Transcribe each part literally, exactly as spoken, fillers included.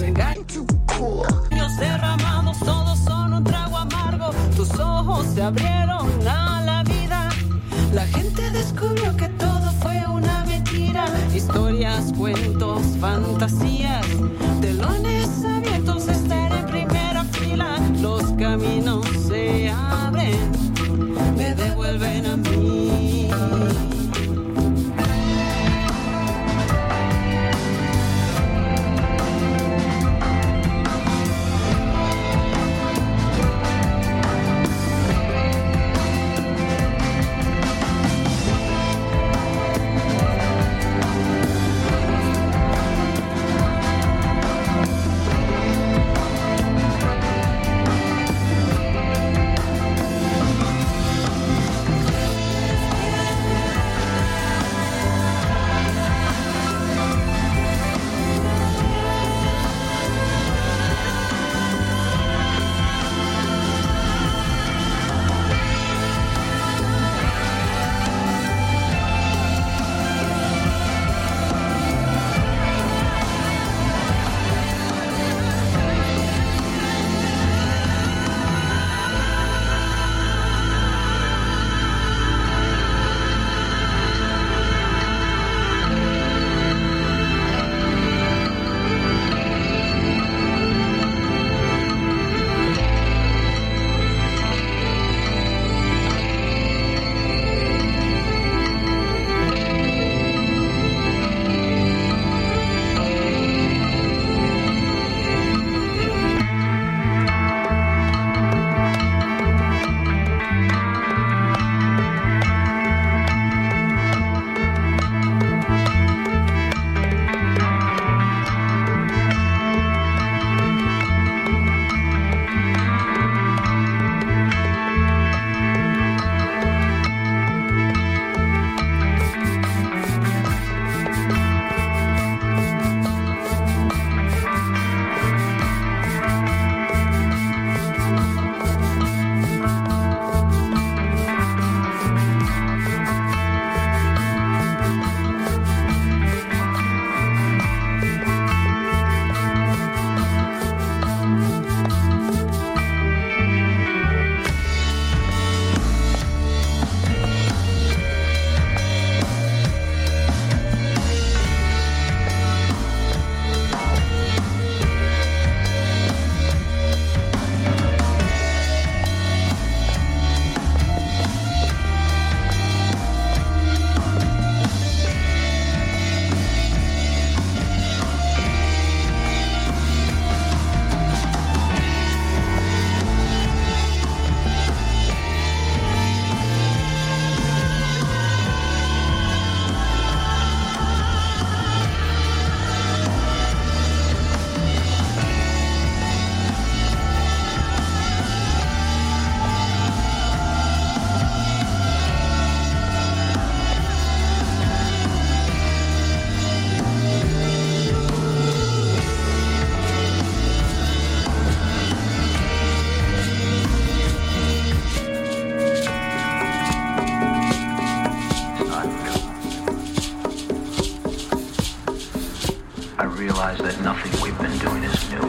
Los derramados todos son un trago amargo. Tus ojos se abrieron a la vida. La gente descubrió que todo fue una mentira. Historias, cuentos, fantasías, telones abiertos, estar en primera fila. Los caminos se abren, me devuelven a mí. realize that nothing we've been doing is new.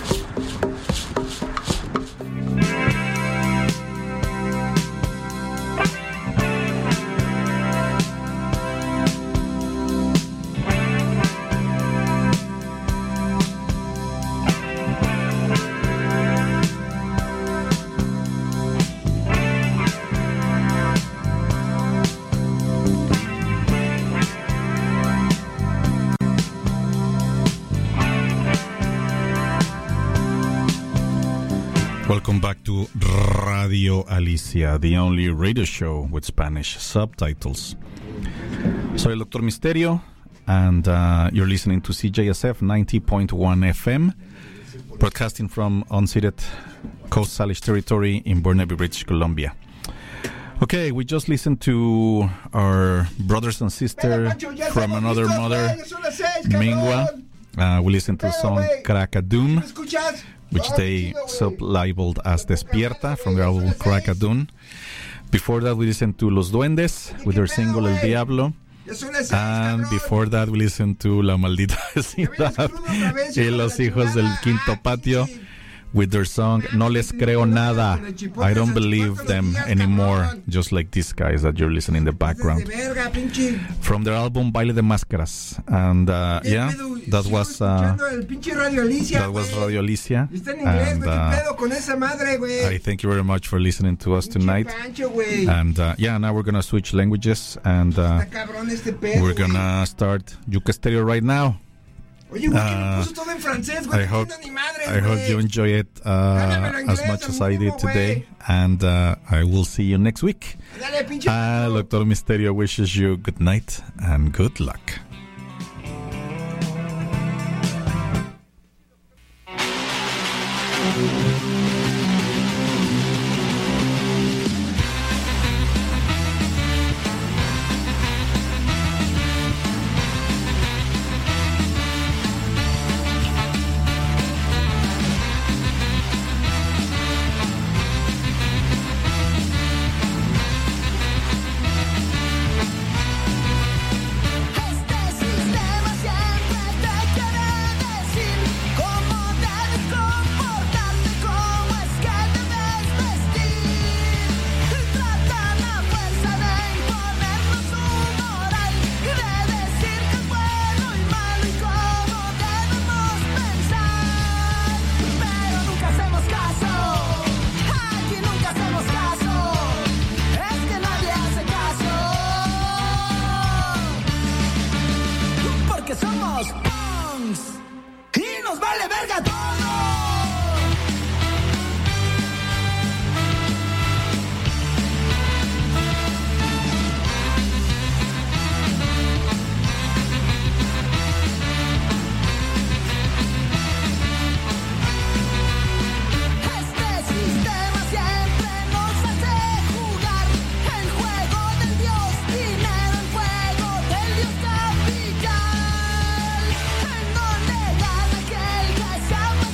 Welcome back to Radio Alicia, the only radio show with Spanish subtitles. Soy el Doctor Misterio, and uh, you're listening to C J S F ninety point one F M, broadcasting from unceded Coast Salish territory in Burnaby, British Columbia. Okay, we just listened to our brothers and sisters from another mother, Mingwa. Uh, we listened to the song Crackadun, which they sub-labeled as Despierta from their album Crackadun. Before that, we listened to Los Duendes with their single El Diablo. And before that, we listened to La Maldita Vecindad y Los Hijos del Quinto Patio with their song No Les Creo Nada. I don't believe them anymore, just like these guys that you're listening in the background. From their album Baile de Máscaras. And uh, yeah, that was uh, that was Radio Alicia. And uh, I thank you very much for listening to us tonight. And uh, yeah, now we're gonna switch languages and uh, we're gonna start Yuca Stereo right now. Oye, güey, que lo puso todo en francés, güey. I hope, ni madre, I hope you enjoy it uh, as much as I did today. And uh, I will see you next week. Dale, pinche uh, Doctor Misterio wishes you good night and good luck. Some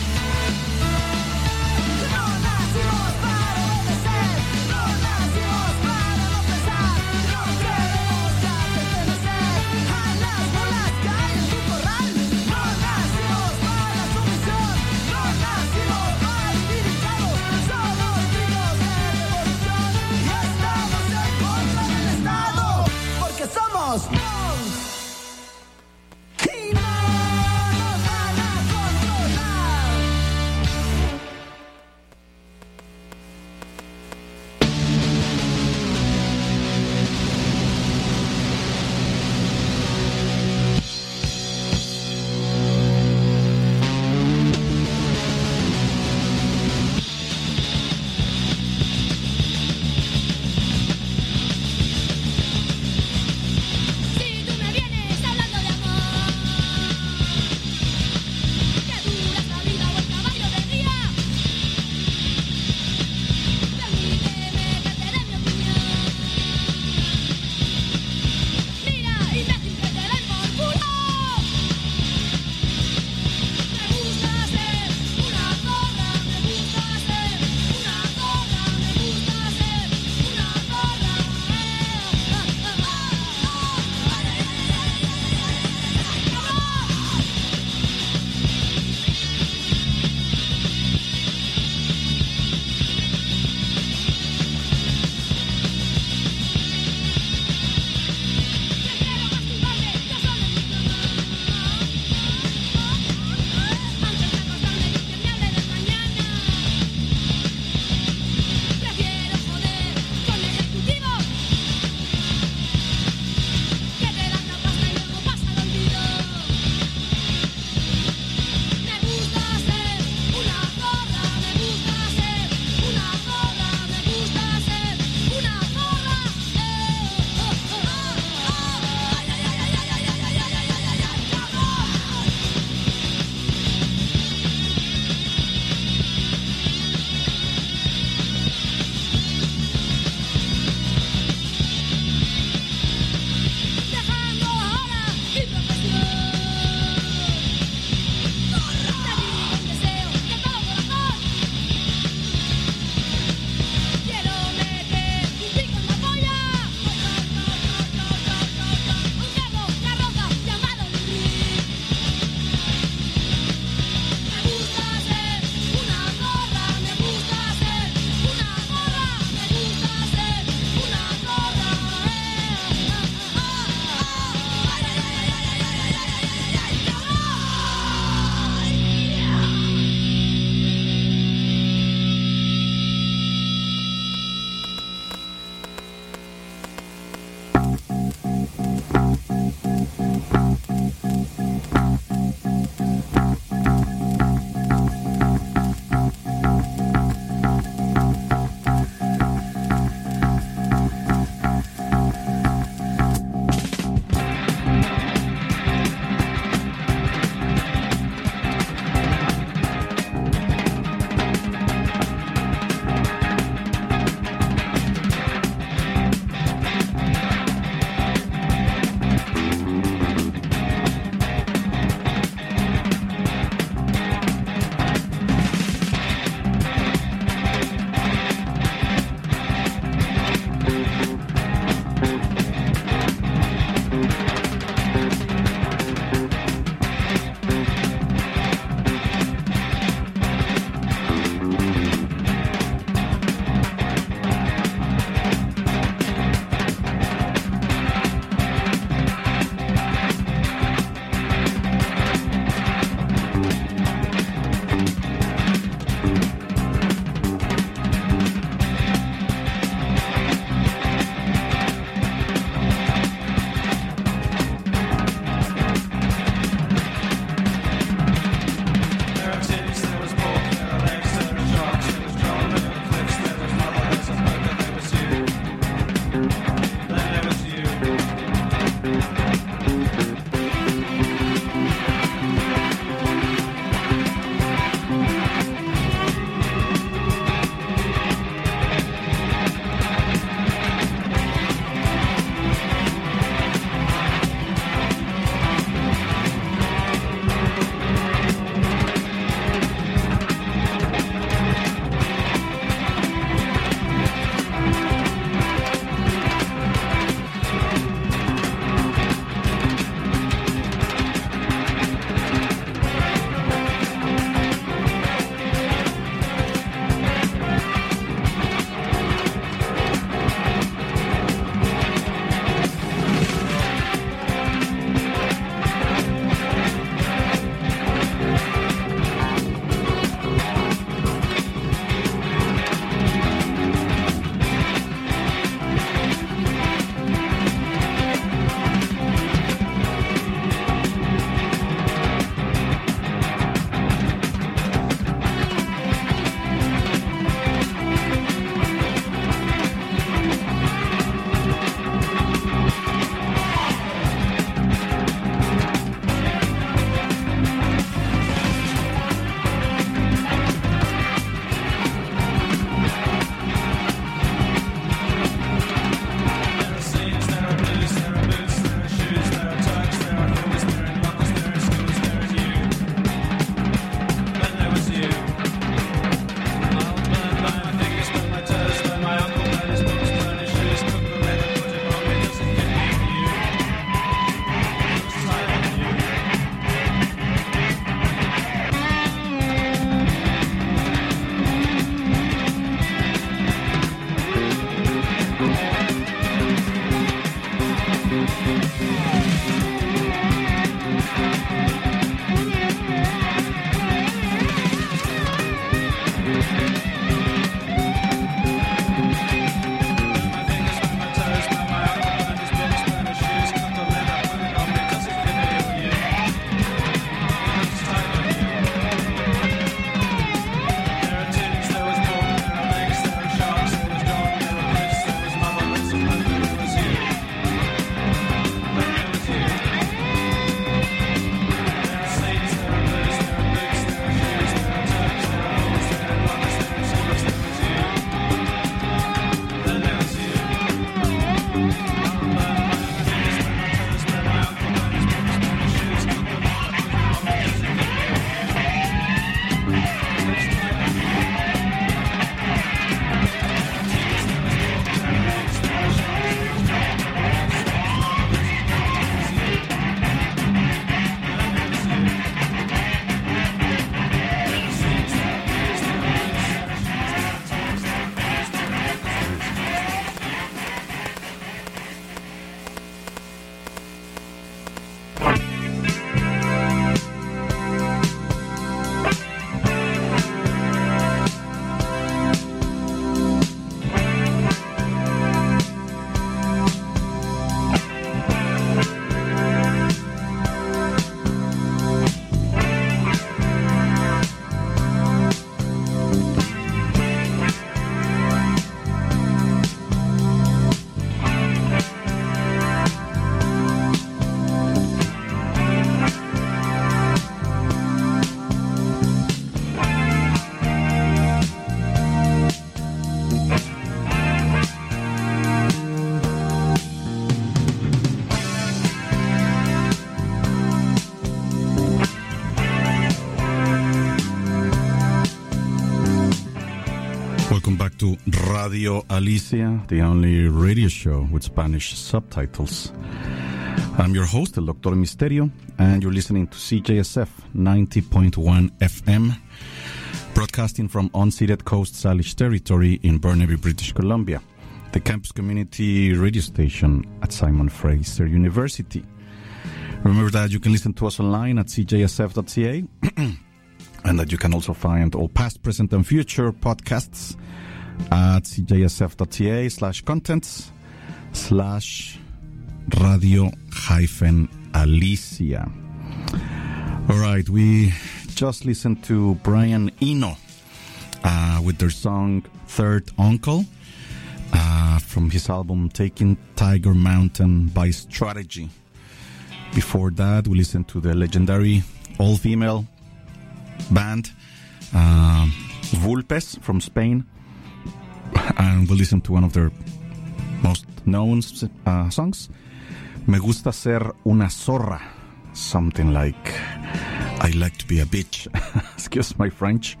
Welcome back to Radio Alicia, the only radio show with Spanish subtitles. I'm your host, El Doctor Misterio, and you're listening to C J S F ninety point one F M, broadcasting from unceded Coast Salish territory in Burnaby, British Columbia, the campus community radio station at Simon Fraser University. Remember that you can listen to us online at c j s f dot c a and that you can also find all past, present, and future podcasts at c j s f dot c a slash contents slash radio hyphen Alicia. All right, we just listened to Brian Eno uh, with their song Third Uncle uh, from his album Taking Tiger Mountain by Strategy. Before that, we listened to the legendary all-female band uh, Vulpes from Spain, and we listened to one of their most known uh, songs, Me Gusta Ser Una Zorra, something like I like to be a bitch, excuse my French,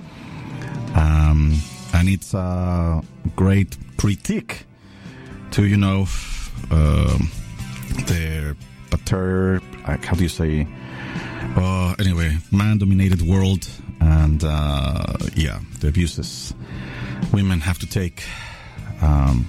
um, and it's a great critique to, you know, uh, their pater, like, how do you say, uh, anyway, man-dominated world, and uh, yeah, the abuses women have to take. Um,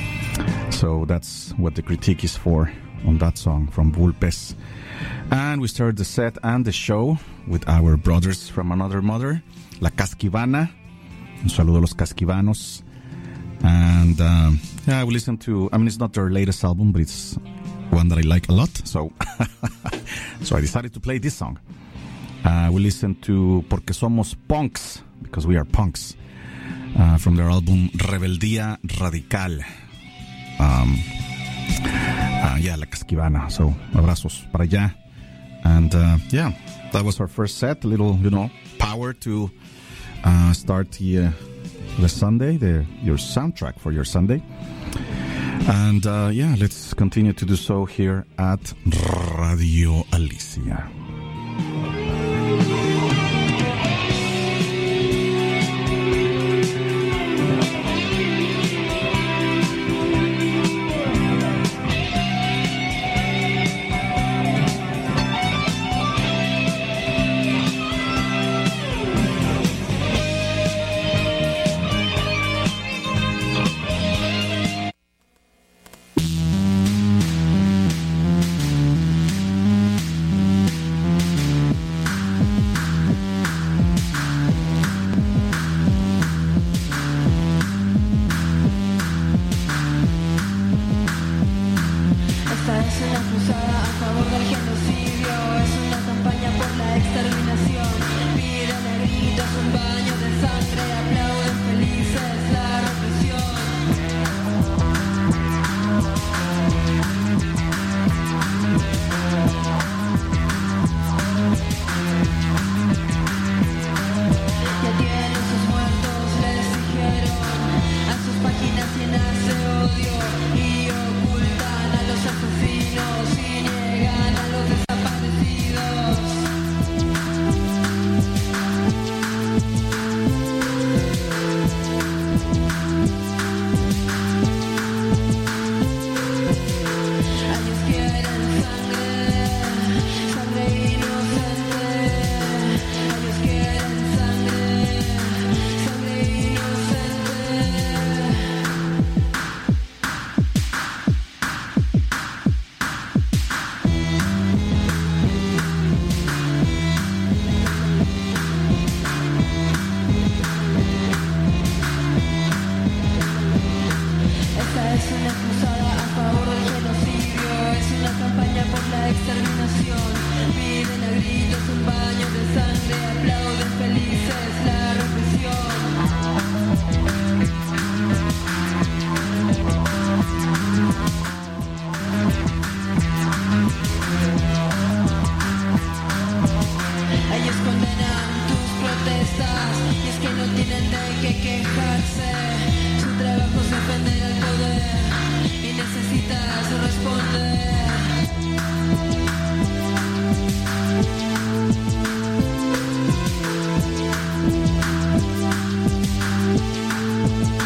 so that's what the critique is for on that song from Vulpes. And we started the set and the show with our brothers from another mother, La Casquivana. Un saludo a los Casquivanos. And um, yeah, we listened to, I mean, it's not their latest album, but it's one that I like a lot, so so I decided to play this song. Uh, we listened to Porque Somos Punks, because we are punks, uh, from their album Rebeldía Radical. Um, uh, yeah, La Casquivana, so abrazos para allá. And uh, yeah, that was our first set, a little, you know, power to uh, start the, uh, the Sunday, the your soundtrack for your Sunday. And uh, yeah, let's continue to do so here at Radio Alicia. We'll be right back.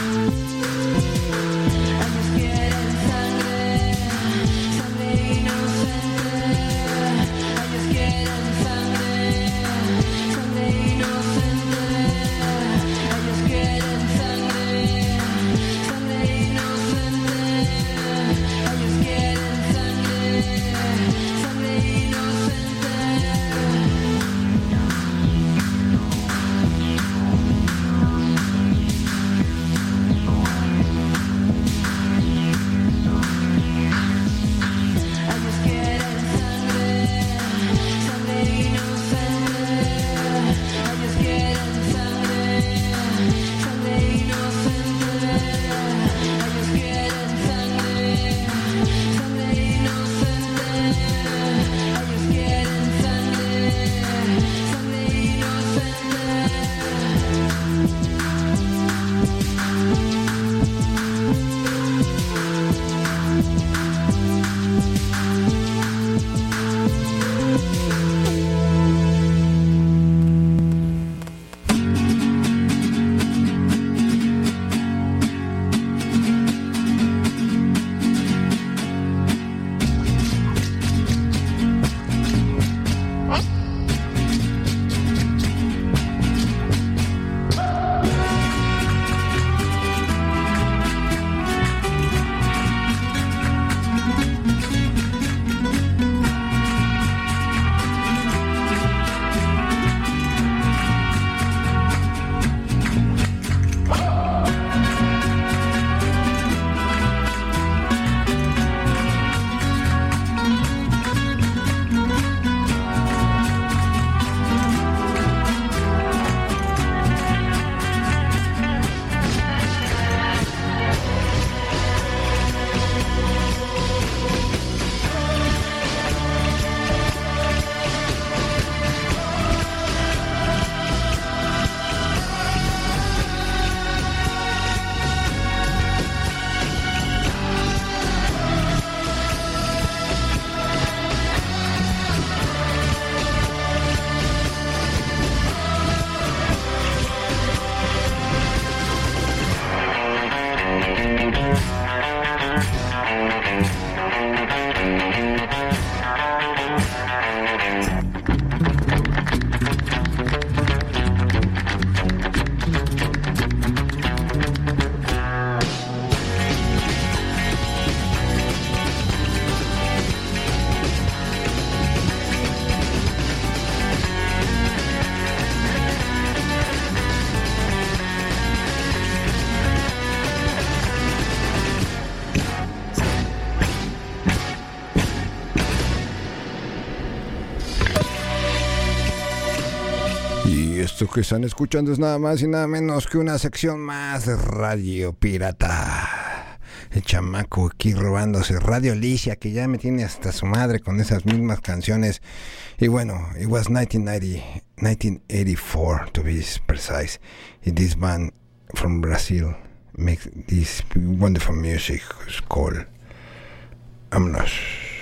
que están escuchando es nada más y nada menos que una sección más de Radio Pirata. El chamaco aquí robándose Radio Alicia, que ya me tiene hasta su madre con esas mismas canciones. Y bueno, it was nineteen ninety, nineteen eighty-four to be precise. And this band from Brazil makes this wonderful music. It's called Vámonos.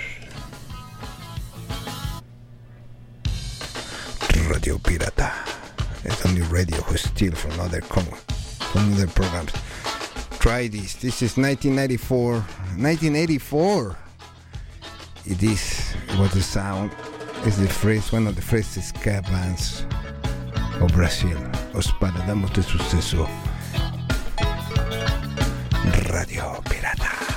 Radio Pirata. It's only radio who steal from other com- from other programs. Try this. This is nineteen ninety-four. nineteen eighty-four. It is what the sound is the first one of the first ska bands of Brazil. Os paradamos de suceso. Radio Pirata.